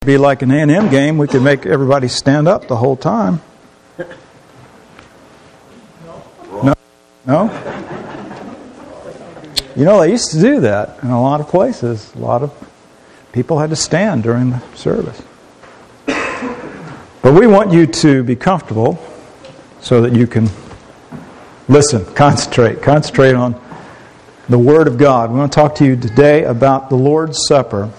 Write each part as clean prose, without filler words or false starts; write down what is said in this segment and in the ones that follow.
Be like an A&M game, we could make everybody stand up the whole time. No? You know, they used to do that in a lot of places. A lot of people had to stand during the service. But we want you to be comfortable so that you can listen, concentrate on the Word of God. We want to talk to you today about the Lord's Supper.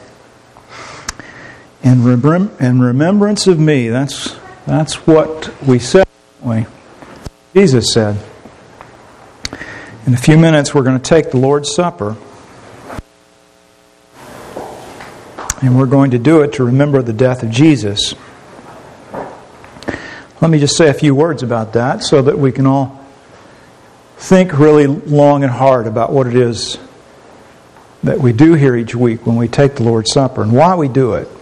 In remembrance of me. That's what we said, don't we? Jesus said. In a few minutes we're going to take the Lord's Supper. And we're going to do it to remember the death of Jesus. Let me just say a few words about that so that we can all think really long and hard about what it is that we do here each week when we take the Lord's Supper and why we do it.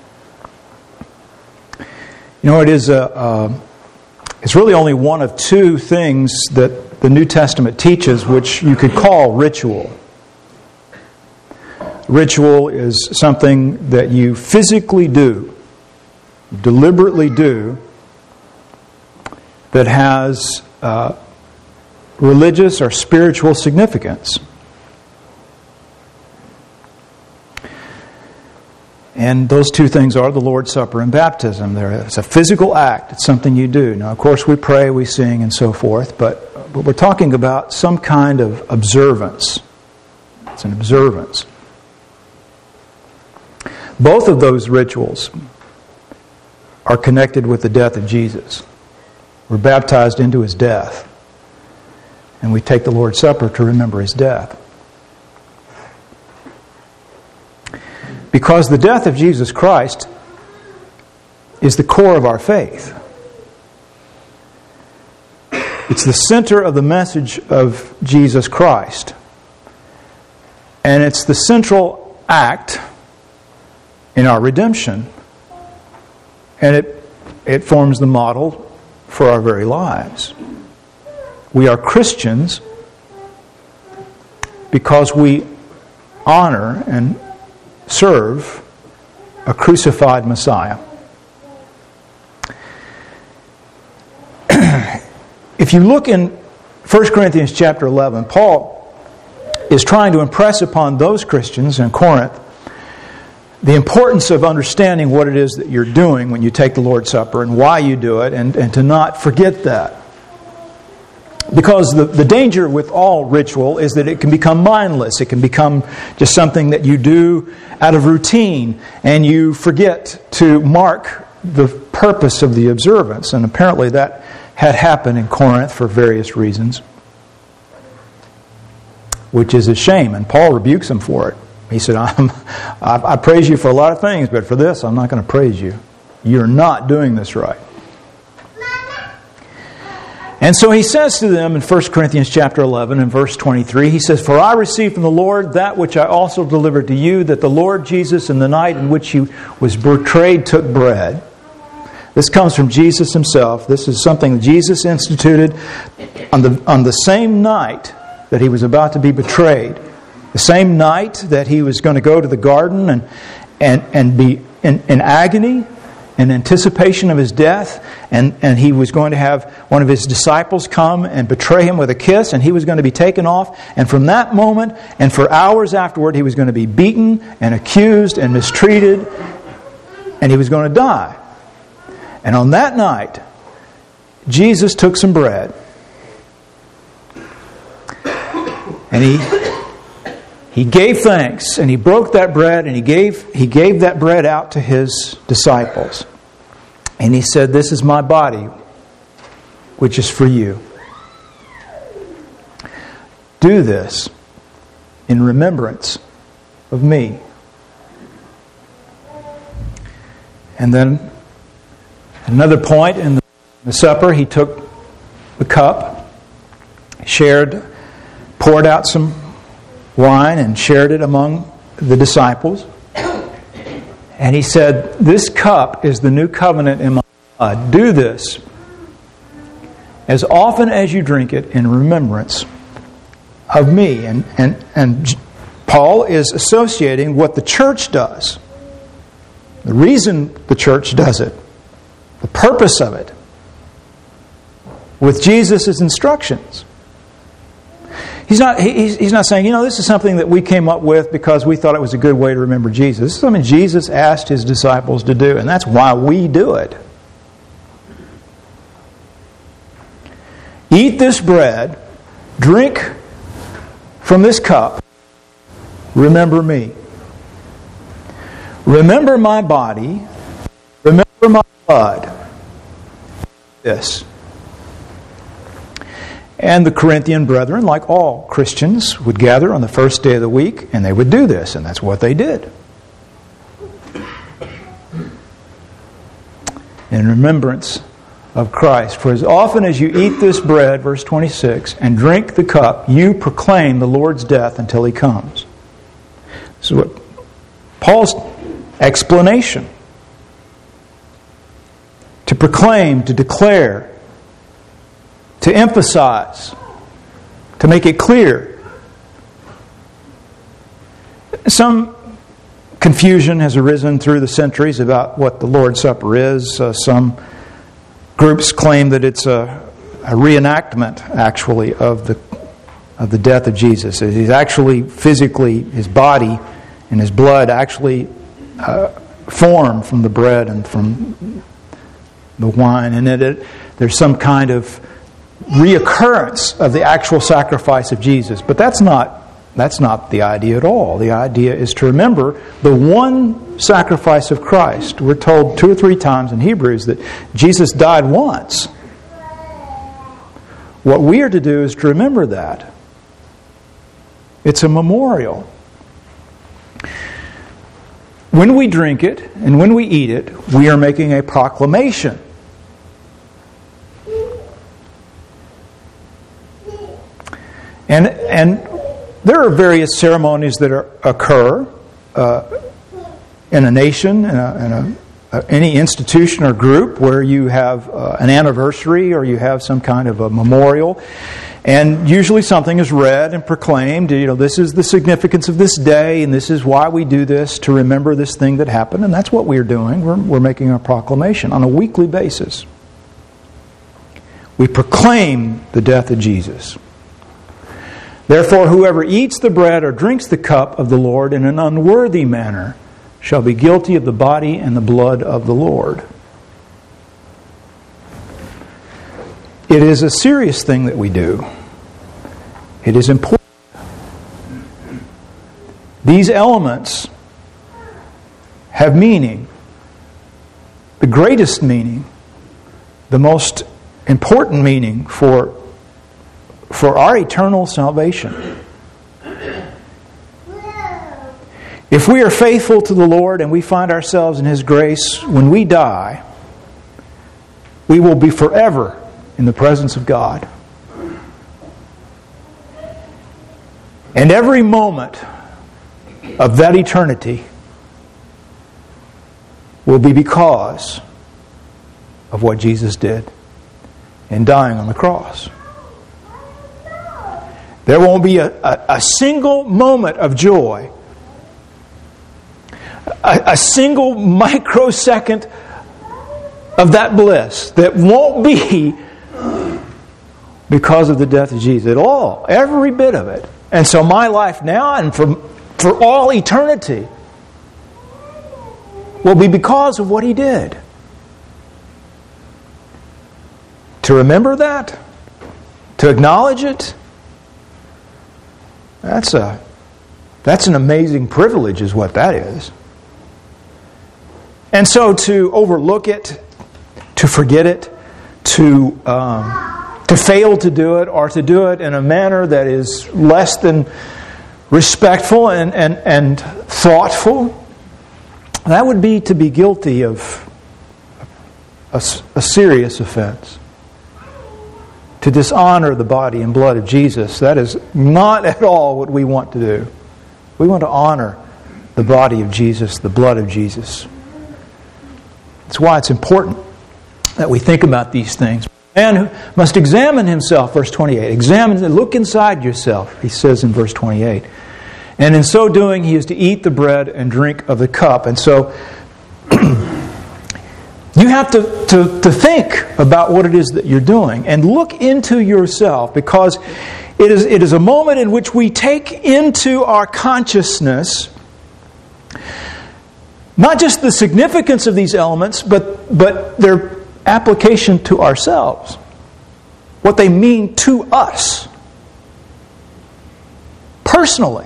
You know, it's really only one of two things that the New Testament teaches which you could call ritual. Ritual is something that you physically do, deliberately do, that has religious or spiritual significance. And those two things are the Lord's Supper and baptism. It's a physical act. It's something you do. Now, of course, we pray, we sing, and so forth, but we're talking about some kind of observance. It's an observance. Both of those rituals are connected with the death of Jesus. We're baptized into His death, and we take the Lord's Supper to remember His death. Because the death of Jesus Christ is the core of our faith. It's the center of the message of Jesus Christ. And it's the central act in our redemption. And it forms the model for our very lives. We are Christians because we honor and serve a crucified Messiah. If you look in 1 Corinthians chapter 11, Paul is trying to impress upon those Christians in Corinth the importance of understanding what it is that you're doing when you take the Lord's Supper and why you do it, and to not forget that. Because the danger with all ritual is that it can become mindless. It can become just something that you do out of routine, and you forget to mark the purpose of the observance. And apparently that had happened in Corinth for various reasons, which is a shame. And Paul rebukes them for it. He said, I praise you for a lot of things, but for this I'm not going to praise you. You're not doing this right. And so he says to them in 1 Corinthians chapter 11 and verse 23, he says, "For I received from the Lord that which I also delivered to you, that the Lord Jesus in the night in which He was betrayed took bread." This comes from Jesus Himself. This is something that Jesus instituted on the same night that He was about to be betrayed. The same night that He was going to go to the garden and be in agony, in anticipation of His death, and He was going to have one of His disciples come and betray Him with a kiss, and He was going to be taken off. And from that moment, and for hours afterward, He was going to be beaten and accused and mistreated, and He was going to die. And on that night, Jesus took some bread, and He gave thanks, and He broke that bread, and He gave that bread out to His disciples. And He said, "This is my body, which is for you. Do this in remembrance of me." And then another point in the supper, He took the cup, poured out some wine and shared it among the disciples. And He said, "This cup is the new covenant in my blood. Do this as often as you drink it in remembrance of me." And Paul is associating what the church does. The reason the church does it, the purpose of it, with Jesus' instructions. He's not saying, this is something that we came up with because we thought it was a good way to remember Jesus. This is something Jesus asked His disciples to do, and that's why we do it. Eat this bread, drink from this cup, remember me. Remember my body, remember my blood. This. And the Corinthian brethren, like all Christians, would gather on the first day of the week, and they would do this, and that's what they did. In remembrance of Christ. For as often as you eat this bread, verse 26, and drink the cup, you proclaim the Lord's death until He comes. This is what Paul's explanation. To proclaim, to declare, to emphasize, to make it clear. Some confusion has arisen through the centuries about what the Lord's Supper is. Some groups claim that it's a reenactment, actually, of the death of Jesus. He's actually physically, His body and His blood actually formed from the bread and from the wine. And there's some kind of reoccurrence of the actual sacrifice of Jesus. But that's not the idea at all. The idea is to remember the one sacrifice of Christ. We're told 2 or 3 times in Hebrews that Jesus died once. What we are to do is to remember that. It's a memorial. When we drink it and when we eat it, we are making a proclamation. And there are various ceremonies that occur in a nation, in any institution or group where you have an anniversary or you have some kind of a memorial. And usually something is read and proclaimed. This is the significance of this day, and this is why we do this, to remember this thing that happened. And that's what we're doing. We're making a proclamation on a weekly basis. We proclaim the death of Jesus. Therefore, whoever eats the bread or drinks the cup of the Lord in an unworthy manner shall be guilty of the body and the blood of the Lord. It is a serious thing that we do. It is important. These elements have meaning. The greatest meaning, the most important meaning for our eternal salvation. If we are faithful to the Lord and we find ourselves in His grace, when we die, we will be forever in the presence of God. And every moment of that eternity will be because of what Jesus did in dying on the cross. There won't be a single moment of joy, a single microsecond of that bliss that won't be because of the death of Jesus at all. Every bit of it. And so my life now and for all eternity will be because of what He did. To remember that, to acknowledge it, that's an amazing privilege, is what that is. And so to overlook it, to forget it, to fail to do it, or to do it in a manner that is less than respectful and thoughtful, that would be to be guilty of a serious offense. To dishonor the body and blood of Jesus, that is not at all what we want to do. We want to honor the body of Jesus, the blood of Jesus. That's why it's important that we think about these things. Man must examine himself, verse 28. Look inside yourself, he says in verse 28. And in so doing, he is to eat the bread and drink of the cup. And so You have to think about what it is that you're doing and look into yourself, because it is a moment in which we take into our consciousness not just the significance of these elements, but their application to ourselves, what they mean to us personally.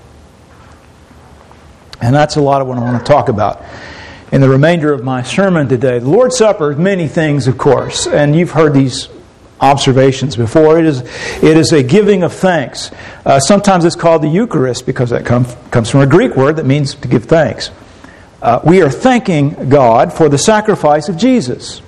And that's a lot of what I want to talk about in the remainder of my sermon today. The Lord's Supper is many things, of course, and you've heard these observations before. It is a giving of thanks. Sometimes it's called the Eucharist because that comes from a Greek word that means to give thanks. We are thanking God for the sacrifice of Jesus.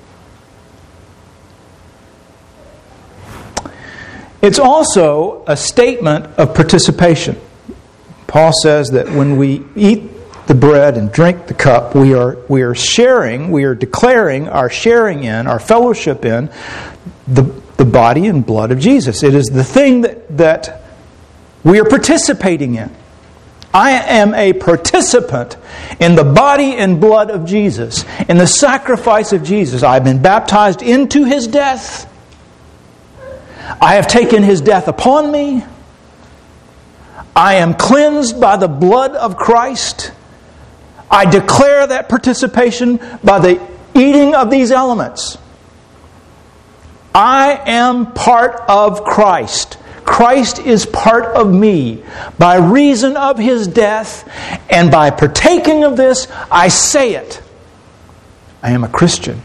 It's also a statement of participation. Paul says that when we eat the bread and drink the cup, we are sharing, we are declaring our sharing in, our fellowship in the body and blood of Jesus. It is the thing that we are participating in. I am a participant in the body and blood of Jesus, in the sacrifice of Jesus. I've been baptized into His death. I have taken His death upon me. I am cleansed by the blood of Christ. I declare that participation by the eating of these elements. I am part of Christ. Christ is part of me. By reason of His death and by partaking of this, I say it. I am a Christian.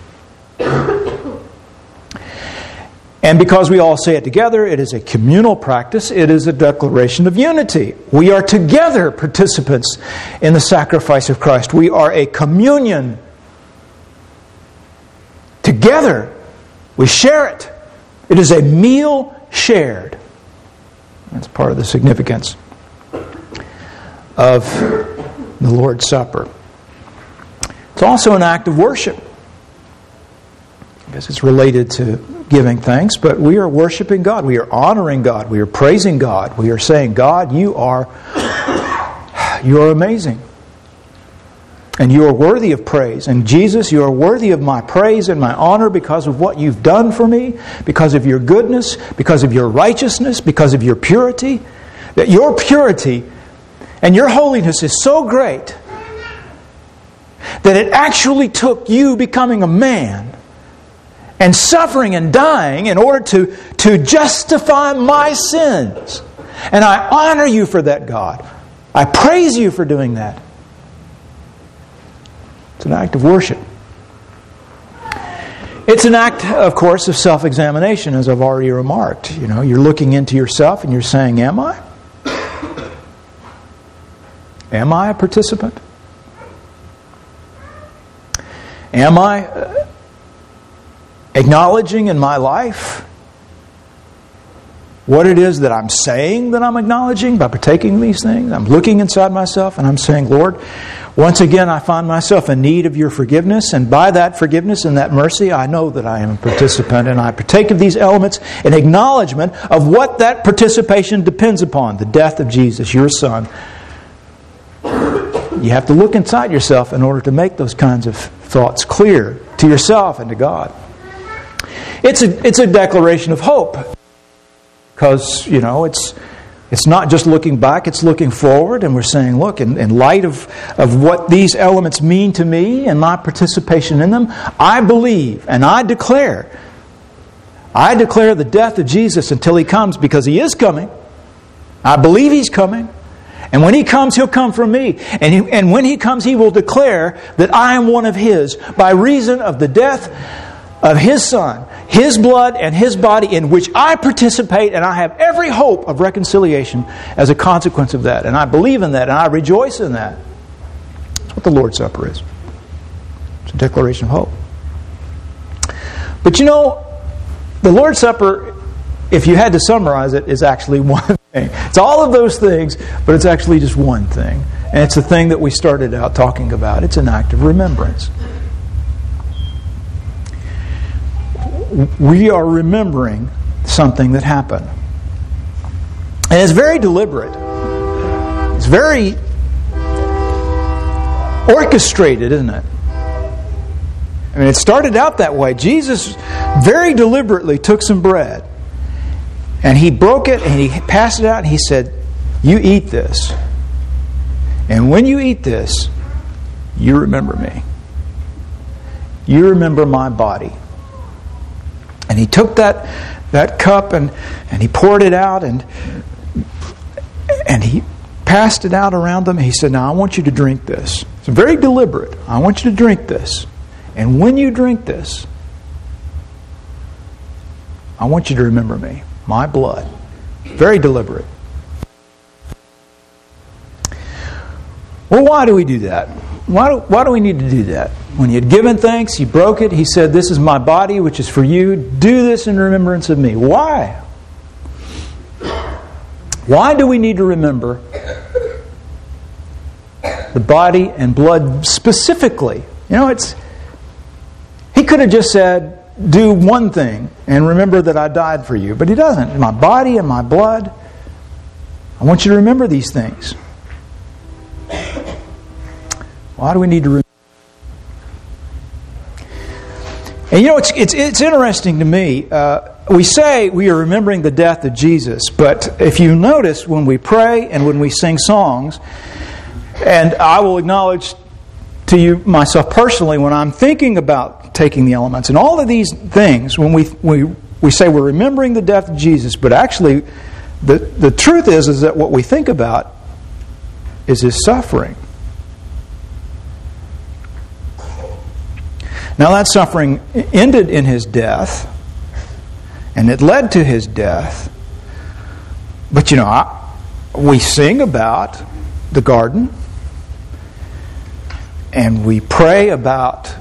And because we all say it together, it is a communal practice. It is a declaration of unity. We are together participants in the sacrifice of Christ. We are a communion. Together, we share it. It is a meal shared. That's part of the significance of the Lord's Supper. It's also an act of worship. I guess it's related to giving thanks, but we are worshiping God. We are honoring God. We are praising God. We are saying, God, you are amazing. And you are worthy of praise. And Jesus, you are worthy of my praise and my honor because of what you've done for me, because of your goodness, because of your righteousness, because of your purity. That your purity and your holiness is so great that it actually took you becoming a man and suffering and dying in order to justify my sins. And I honor you for that, God. I praise you for doing that. It's an act of worship. It's an act, of course, of self-examination, as I've already remarked. You know, you're looking into yourself and you're saying, am I? Am I a participant? Am I acknowledging in my life what it is that I'm saying that I'm acknowledging by partaking of these things? I'm looking inside myself and I'm saying, Lord, once again I find myself in need of your forgiveness, and by that forgiveness and that mercy I know that I am a participant, and I partake of these elements in acknowledgement of what that participation depends upon, the death of Jesus, your Son. You have to look inside yourself in order to make those kinds of thoughts clear to yourself and to God. It's a declaration of hope, because, you know, it's not just looking back, it's looking forward, and we're saying, look, in light of what these elements mean to me and my participation in them, I believe and I declare the death of Jesus until He comes, because He is coming. I believe He's coming. And when He comes, He'll come for me. And when He comes, He will declare that I am one of His by reason of the death of His Son, His blood and His body, in which I participate, and I have every hope of reconciliation as a consequence of that. And I believe in that, and I rejoice in that. That's what the Lord's Supper is. It's a declaration of hope. But you know, the Lord's Supper, if you had to summarize it, is actually one thing. It's all of those things, but it's actually just one thing. And it's the thing that we started out talking about. It's an act of remembrance. We are remembering something that happened. And it's very deliberate. It's very orchestrated, isn't it? I mean, it started out that way. Jesus very deliberately took some bread and He broke it and He passed it out and He said, "You eat this. And when you eat this, you remember me. You remember my body." And He took that cup and He poured it out and He passed it out around them. He said, "Now I want you to drink this." It's very deliberate. "I want you to drink this. And when you drink this, I want you to remember me, my blood." Very deliberate. Well, why do we do that? Why do we need to do that? When He had given thanks, He broke it. He said, "This is my body, which is for you. Do this in remembrance of me." Why? Why do we need to remember the body and blood specifically? You know, He could have just said, "Do one thing and remember that I died for you." But He doesn't. My body and my blood, I want you to remember these things. Why do we need to remember? And you know, it's interesting to me. We say we are remembering the death of Jesus, but if you notice, when we pray and when we sing songs, and I will acknowledge to you myself personally, when I'm thinking about taking the elements and all of these things, when we say we're remembering the death of Jesus, but actually the truth is that what we think about is His suffering. Now that suffering ended in His death, and it led to His death. But you know, we sing about the garden, and we pray about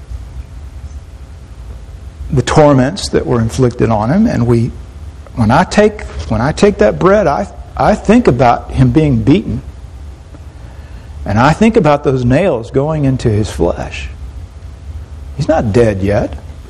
the torments that were inflicted on Him. And when I take that bread, I think about Him being beaten, and I think about those nails going into His flesh. He's not dead yet.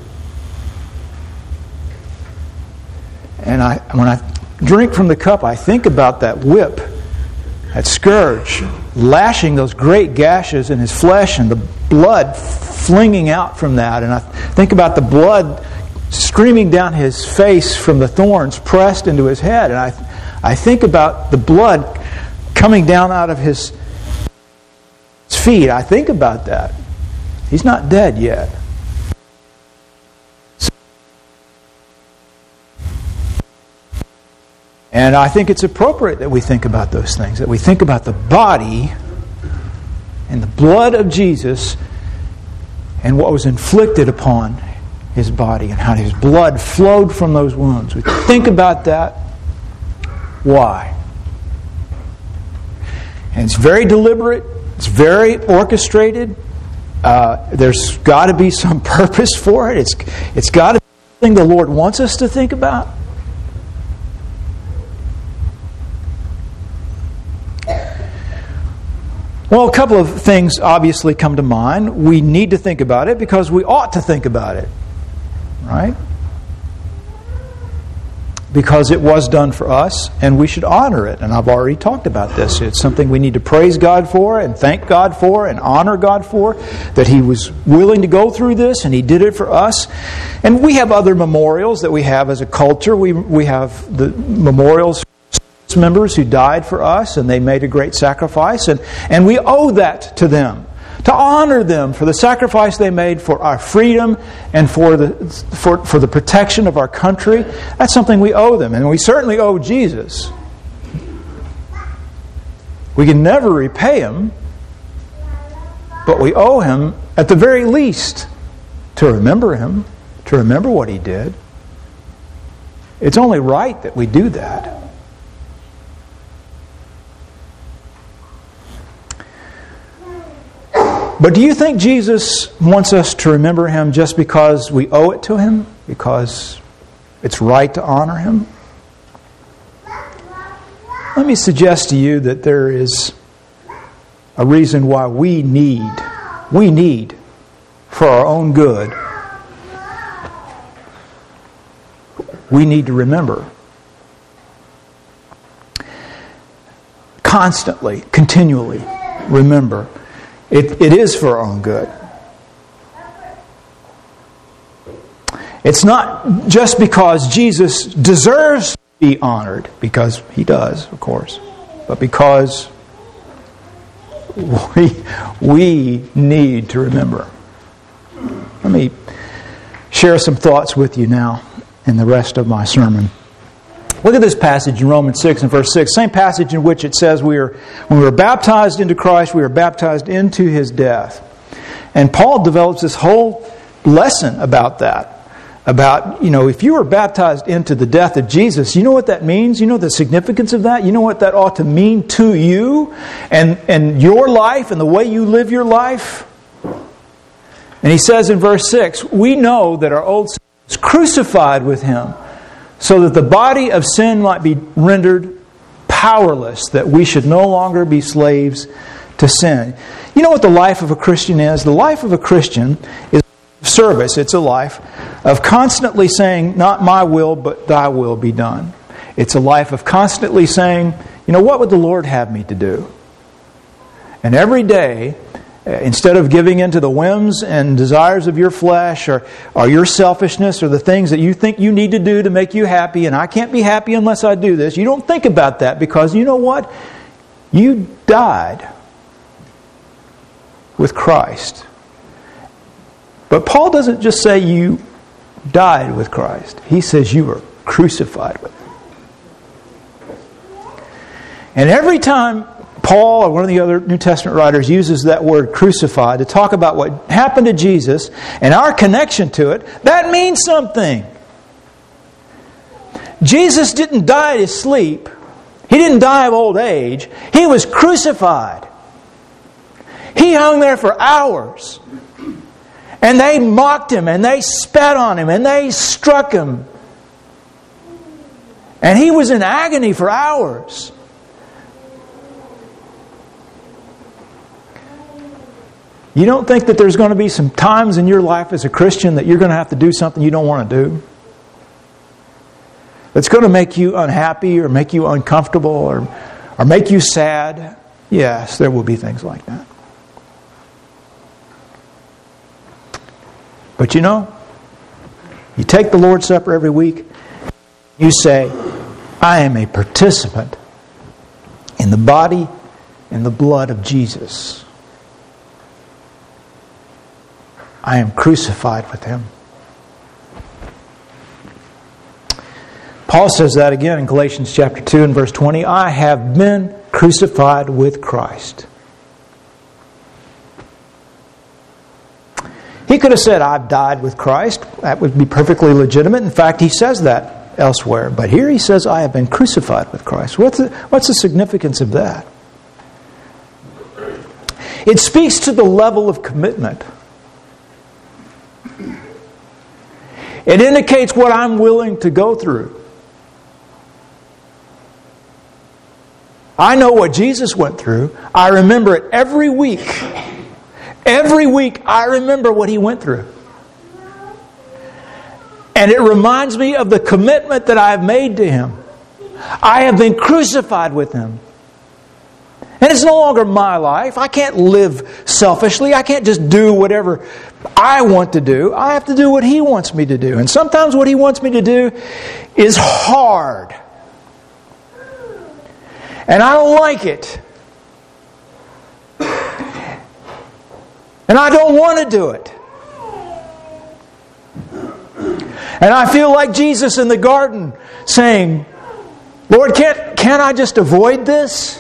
And when I drink from the cup, I think about that whip, that scourge, lashing those great gashes in His flesh and the blood flinging out from that. And I think about the blood streaming down His face from the thorns pressed into His head. And I think about the blood coming down out of His feet. I think about that. He's not dead yet. And I think it's appropriate that we think about those things, that we think about the body and the blood of Jesus and what was inflicted upon His body and how His blood flowed from those wounds. We think about that. Why? And it's very deliberate. It's very orchestrated. There's got to be some purpose for it. It's got to be something the Lord wants us to think about. Well, a couple of things obviously come to mind. We need to think about it because we ought to think about it. Right? Because it was done for us and we should honor it. And I've already talked about this. It's something we need to praise God for and thank God for and honor God for, that He was willing to go through this and He did it for us. And we have other memorials that we have as a culture. We have the memorials for members who died for us and they made a great sacrifice, and we owe that to them, to honor them for the sacrifice they made for our freedom and for the protection of our country. That's something we owe them, and we certainly owe Jesus. We can never repay Him, but we owe Him at the very least to remember Him, to remember what He did. It's only right that we do that. But do you think Jesus wants us to remember Him just because we owe it to Him? Because it's right to honor Him? Let me suggest to you that there is a reason why we need, for our own good, we need to remember. Constantly, continually remember. It is for our own good. It's not just because Jesus deserves to be honored, because He does, of course, but because we need to remember. Let me share some thoughts with you now in the rest of my sermon. Look at this passage in Romans 6 and verse 6. Same passage in which it says when we were baptized into Christ, we were baptized into His death. And Paul develops this whole lesson about that. About, if you were baptized into the death of Jesus, you know what that means? You know the significance of that? You know what that ought to mean to you and your life and the way you live your life? And he says in verse 6, we know that our old self was crucified with Him, so that the body of sin might be rendered powerless, that we should no longer be slaves to sin. You know what the life of a Christian is? The life of a Christian is service. It's a life of constantly saying, not my will, but Thy will be done. It's a life of constantly saying, what would the Lord have me to do? And every day, instead of giving in to the whims and desires of your flesh or your selfishness or the things that you think you need to do to make you happy, and I can't be happy unless I do this, you don't think about that, because you know what? You died with Christ. But Paul doesn't just say you died with Christ. He says you were crucified with Him. And every time Paul or one of the other New Testament writers uses that word crucified to talk about what happened to Jesus and our connection to it, that means something. Jesus didn't die in His sleep. He didn't die of old age. He was crucified. He hung there for hours. And they mocked Him, and they spat on Him, and they struck Him. And He was in agony for hours. You don't think that there's going to be some times in your life as a Christian that you're going to have to do something you don't want to do? That's going to make you unhappy or make you uncomfortable or make you sad? Yes, there will be things like that. But you take the Lord's Supper every week, you say, I am a participant in the body and the blood of Jesus. I am crucified with Him. Paul says that again in Galatians chapter 2 and verse 20. I have been crucified with Christ. He could have said, I've died with Christ. That would be perfectly legitimate. In fact, he says that elsewhere. But here he says, I have been crucified with Christ. What's the significance of that? It speaks to the level of commitment. It indicates what I'm willing to go through. I know what Jesus went through. I remember it every week. Every week I remember what He went through. And it reminds me of the commitment that I have made to Him. I have been crucified with Him. And it's no longer my life. I can't live selfishly. I can't just do whatever I want to do. I have to do what He wants me to do. And sometimes what He wants me to do is hard. And I don't like it. And I don't want to do it. And I feel like Jesus in the garden saying, Lord, can't I just avoid this?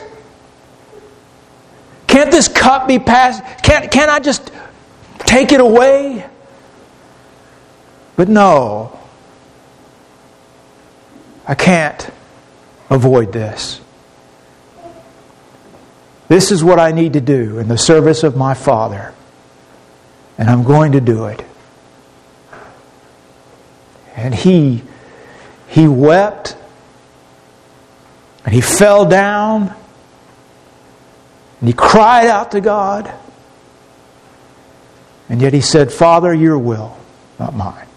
Can't this cup be passed? Can't I just take it away? But no. I can't avoid this. This is what I need to do in the service of my Father. And I'm going to do it. And he wept. And he fell down. And he cried out to God. And yet he said, Father, your will, not mine.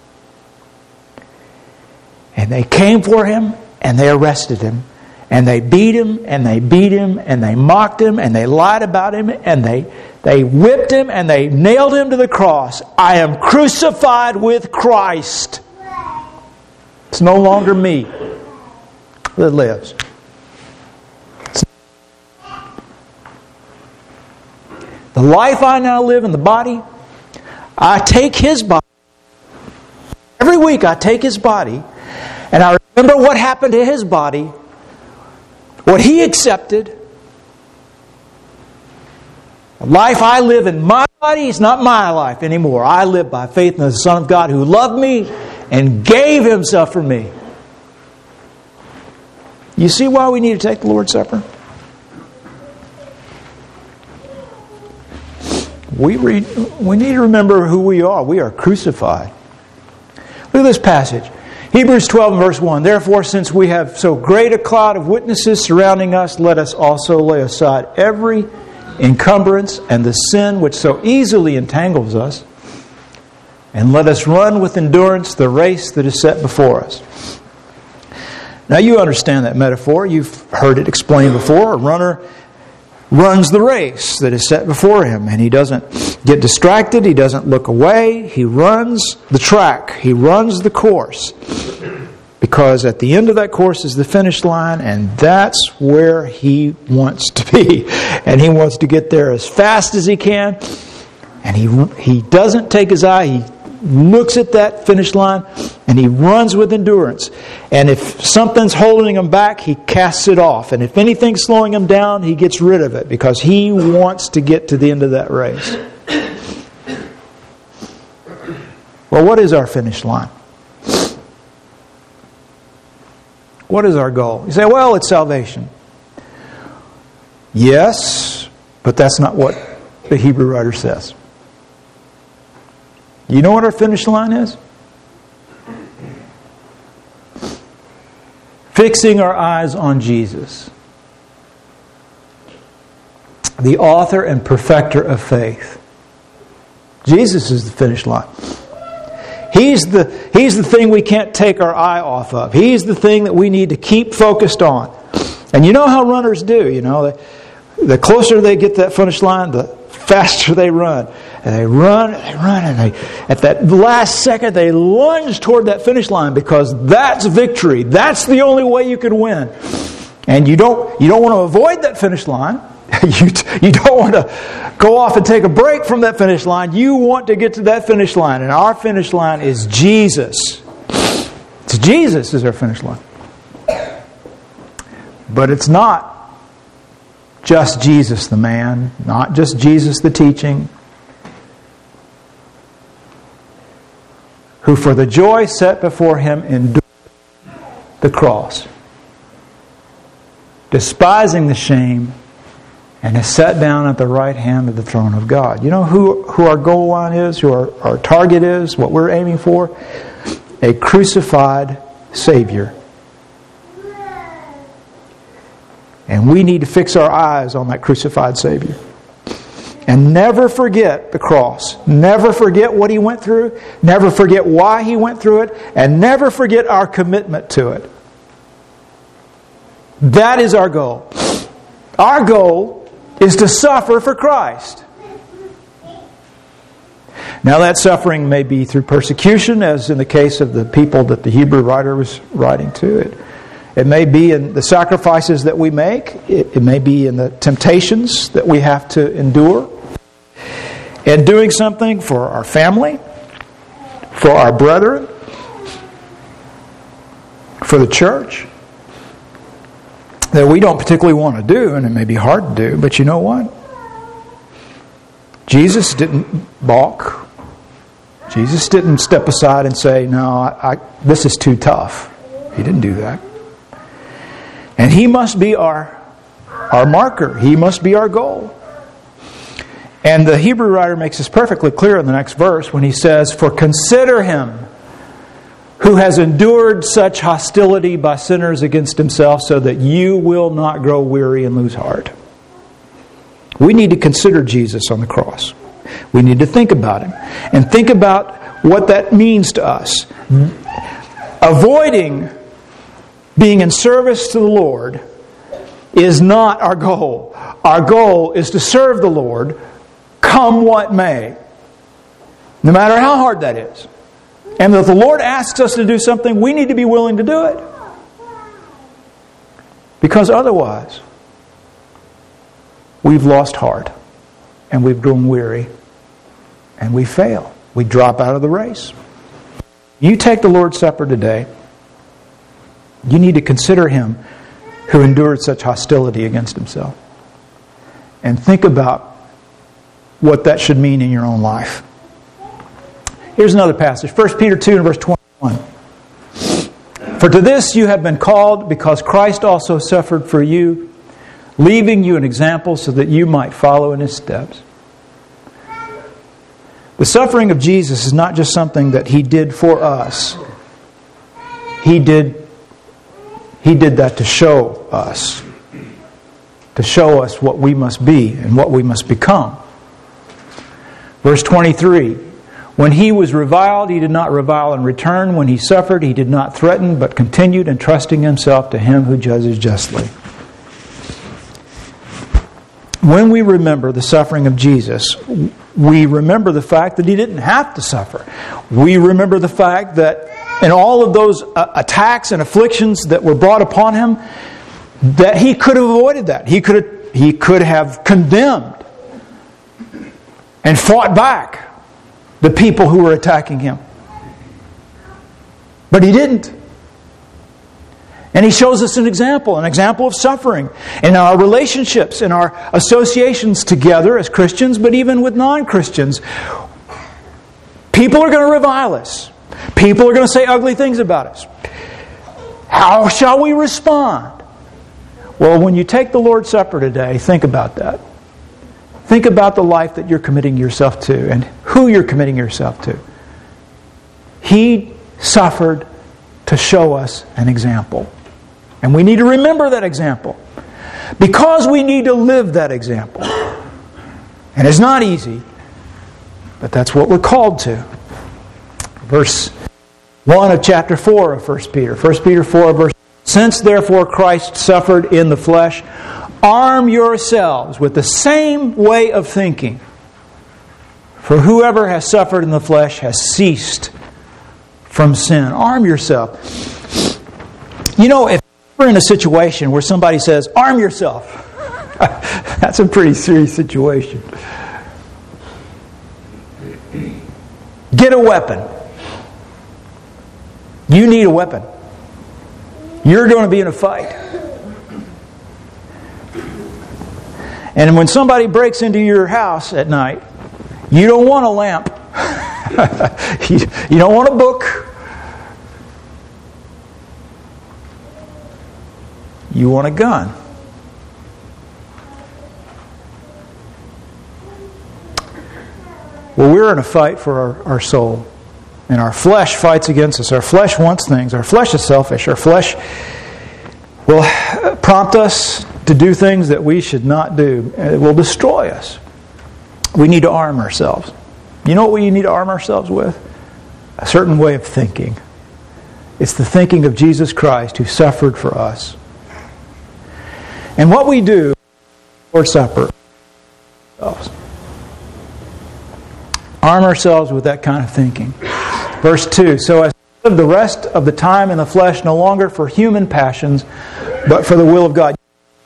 And they came for him and they arrested him. And they beat him and they beat him and they mocked him and they lied about him and they They whipped him and they nailed him to the cross. I am crucified with Christ. It's no longer me that lives. The life I now live in the body, I take His body. Every week I take His body and I remember what happened to His body, what He accepted. The life I live in my body is not my life anymore. I live by faith in the Son of God who loved me and gave Himself for me. You see why we need to take the Lord's Supper? We need to remember who we are. We are crucified. Look at this passage. Hebrews 12 and verse 1. Therefore, since we have so great a cloud of witnesses surrounding us, let us also lay aside every encumbrance and the sin which so easily entangles us, and let us run with endurance the race that is set before us. Now you understand that metaphor. You've heard it explained before. A runner runs the race that is set before him, and he doesn't get distracted. He doesn't look away. He runs the track. He runs the course. Because at the end of that course is the finish line, and that's where he wants to be. And he wants to get there as fast as he can. And he doesn't take his eye. He looks at that finish line, and he runs with endurance. And if something's holding him back, he casts it off. And if anything's slowing him down, he gets rid of it, because he wants to get to the end of that race. Well, what is our finish line? What is our goal? You say, well, it's salvation. Yes, but that's not what the Hebrew writer says. You know what our finish line is? Fixing our eyes on Jesus, the author and perfecter of faith. Jesus is the finish line. He's the thing we can't take our eye off of. He's the thing that we need to keep focused on. And you know how runners do. You know, the closer they get to that finish line, the faster they run. And they run, and at that last second, they lunge toward that finish line, because that's victory. That's the only way you can win. And you don't want to avoid that finish line. You don't want to go off and take a break from that finish line. You want to get to that finish line. And our finish line is Jesus. It's Jesus is our finish line. But it's not just Jesus the man, not just Jesus the teaching, who for the joy set before Him endured the cross, despising the shame, and is set down at the right hand of the throne of God. You know who our goal line is, who our target is, what we're aiming for? A crucified Savior. And we need to fix our eyes on that crucified Savior. And never forget the cross. Never forget what He went through. Never forget why He went through it. And never forget our commitment to it. That is our goal. Our goal is to suffer for Christ. Now that suffering may be through persecution, as in the case of the people that the Hebrew writer was writing to. It may be in the sacrifices that we make. It may be in the temptations that we have to endure. And doing something for our family, for our brethren, for the church, that we don't particularly want to do, and it may be hard to do, but you know what? Jesus didn't balk. Jesus didn't step aside and say, no, this is too tough. He didn't do that. And He must be our marker. He must be our goal. And the Hebrew writer makes this perfectly clear in the next verse when he says, for consider Him who has endured such hostility by sinners against Himself, so that you will not grow weary and lose heart. We need to consider Jesus on the cross. We need to think about Him. And think about what that means to us. Avoiding being in service to the Lord is not our goal. Our goal is to serve the Lord come what may. No matter how hard that is. And if the Lord asks us to do something, we need to be willing to do it. Because otherwise, we've lost heart. And we've grown weary. And we fail. We drop out of the race. You take the Lord's Supper today, you need to consider Him who endured such hostility against Himself. And think about what that should mean in your own life. Here's another passage, 1 Peter 2 and verse 21. For to this you have been called, because Christ also suffered for you, leaving you an example so that you might follow in His steps. The suffering of Jesus is not just something that He did for us. He did that to show us what we must be and what we must become. Verse 23, when He was reviled, He did not revile in return. When He suffered, He did not threaten, but continued entrusting Himself to Him who judges justly. When we remember the suffering of Jesus, we remember the fact that He didn't have to suffer. We remember the fact that in all of those attacks and afflictions that were brought upon Him, that He could have avoided that. He could have condemned and fought back the people who were attacking Him. But He didn't. And He shows us an example of suffering in our relationships, in our associations together as Christians, but even with non-Christians. People are going to revile us. People are going to say ugly things about us. How shall we respond? Well, when you take the Lord's Supper today, think about that. Think about the life that you're committing yourself to and who you're committing yourself to. He suffered to show us an example. And we need to remember that example. Because we need to live that example. And it's not easy, but that's what we're called to. Verse 1 of chapter 4 of 1 Peter. 1 Peter 4 verse 1. Since therefore Christ suffered in the flesh, arm yourselves with the same way of thinking. For whoever has suffered in the flesh has ceased from sin. Arm yourself. You know, if you're in a situation where somebody says, arm yourself, that's a pretty serious situation. Get a weapon. You need a weapon. You're going to be in a fight. And when somebody breaks into your house at night, you don't want a lamp. You don't want a book. You want a gun. Well, we're in a fight for our soul. And our flesh fights against us. Our flesh wants things. Our flesh is selfish. Our flesh will prompt us to do things that we should not do. It will destroy us. We need to arm ourselves. You know what we need to arm ourselves with? A certain way of thinking. It's the thinking of Jesus Christ who suffered for us. And what we do for supper, arm ourselves with that kind of thinking. Verse 2, so as to live the rest of the time in the flesh no longer for human passions, but for the will of God.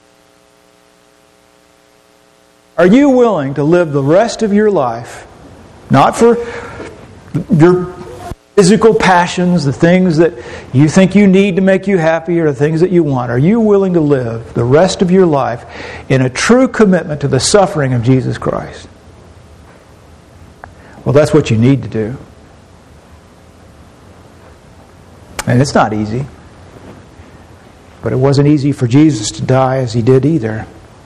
Are you willing to live the rest of your life, not for your physical passions, the things that you think you need to make you happy, or the things that you want? Are you willing to live the rest of your life in a true commitment to the suffering of Jesus Christ? Well, that's what you need to do. And it's not easy. But it wasn't easy for Jesus to die as He did either.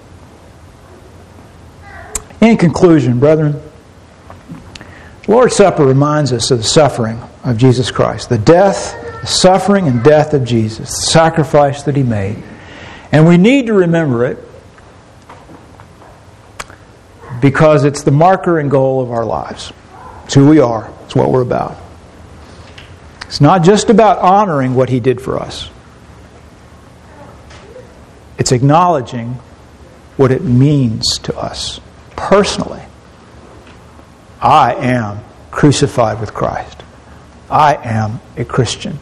In conclusion, brethren, the Lord's Supper reminds us of the suffering of Jesus Christ. The death, the suffering and death of Jesus. The sacrifice that He made. And we need to remember it because it's the marker and goal of our lives. It's who we are. It's what we're about. It's not just about honoring what He did for us. It's acknowledging what it means to us personally I am crucified with Christ. I am a Christian.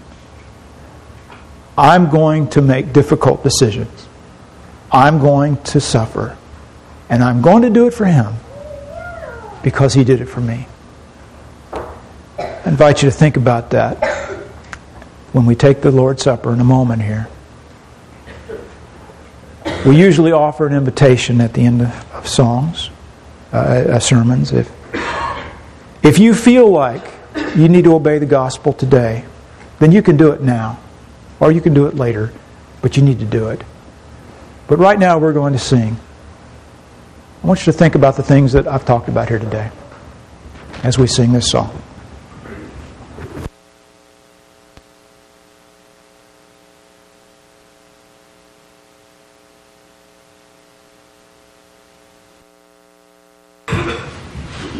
I'm going to make difficult decisions. I'm going to suffer. And I'm going to do it for Him because He did it for me. I invite you to think about that when we take the Lord's Supper in a moment here. We usually offer an invitation at the end of songs, sermons. If you feel like you need to obey the gospel today, then you can do it now. Or you can do it later, but you need to do it. But right now we're going to sing. I want you to think about the things that I've talked about here today as we sing this song.